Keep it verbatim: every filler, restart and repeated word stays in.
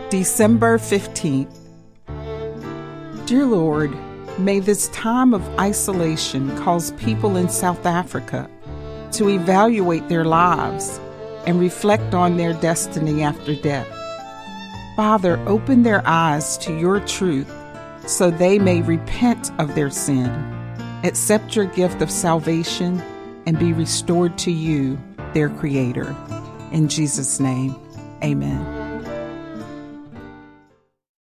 December fifteenth. Dear Lord, may this time of isolation cause people in South Africa to evaluate their lives and reflect on their destiny after death. Father, open their eyes to your truth so they may repent of their sin, accept your gift of salvation, and be restored to you, their Creator. In Jesus' name, amen.